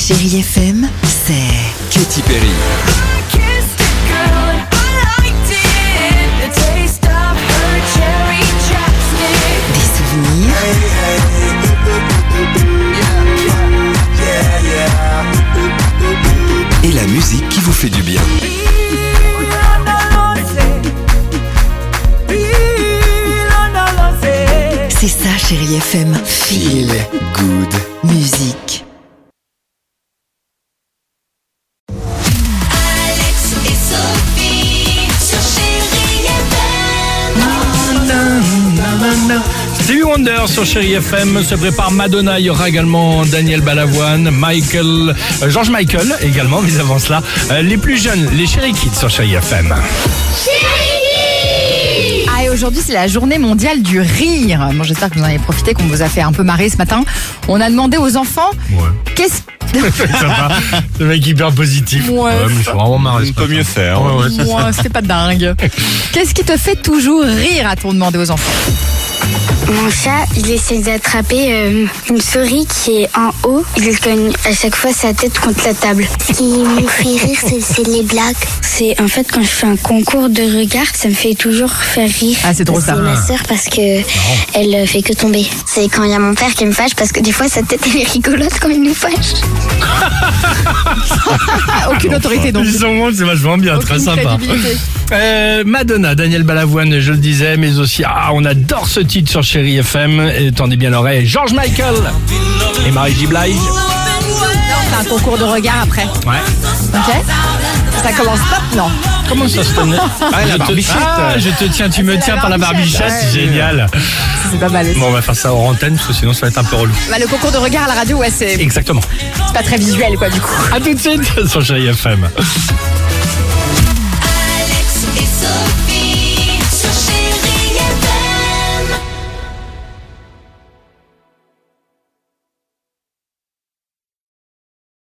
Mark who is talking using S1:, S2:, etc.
S1: Chérie FM, c'est
S2: Katy Perry.
S1: des souvenirs,
S2: Et la musique qui vous fait du bien.
S1: c'est ça Chérie FM.
S2: Feel good.
S1: Musique.
S3: Alex et Sophie sur Chérie FM.
S4: Stevie Wonder sur Chérie FM, se prépare Madonna, il y aura également Daniel Balavoine, George Michael également, mais avant cela, les plus jeunes, les Chérie Kids sur Chérie FM.
S5: Ah, et aujourd'hui, c'est la journée mondiale du rire. Bon, j'espère que vous en avez profité, qu'on vous a fait un peu marrer ce matin. On a demandé aux enfants, qu'est-ce
S4: Sympa, le mec hyper positif.
S5: Ouais,
S4: mais je suis vraiment marré.
S6: On peut mieux faire.
S4: Ouais, c'est ça.
S5: Moi, c'est pas dingue. Qu'est-ce qui te fait toujours rire, a-t-on demandé aux enfants?
S7: Mon chat, il essaie d'attraper une souris qui est en haut. Il cogne à chaque fois sa tête contre la table. Ce qui me fait rire, c'est les blagues. C'est en fait quand je fais un concours de regard, ça me fait toujours faire rire.
S5: Ah, c'est drôle ça.
S7: C'est ma sœur parce que elle fait que tomber. C'est quand il y a mon père qui me fâche parce que des fois sa tête elle est rigolote quand il nous fâche.
S5: Aucune autorité donc.
S4: Ils sont bons, c'est vachement bien, très
S5: Aucune
S4: sympa.
S5: crédibilité.
S4: Madonna, Daniel Balavoine, je le disais, mais aussi, on adore ce titre sur Chérie FM. Et tendez bien l'oreille, George Michael et Marie-J. Blige.
S5: C'est un concours de regard après.
S4: Ouais.
S5: Ok. Ça commence maintenant.
S4: Comment ça se tenait
S6: la barbichette.
S4: Je te tiens, tu me
S5: C'est
S4: tiens
S5: la
S4: par la barbichette,
S5: barbichette,
S4: génial.
S5: C'est pas mal aussi.
S4: Bon, on va faire ça hors antenne, parce que sinon ça va être un peu relou.
S5: Bah, le concours de regard à la radio, ouais, c'est
S4: Exactement.
S5: pas très visuel quoi du coup.
S4: À tout de suite sur Chérie FM.
S3: Alex et Sophie.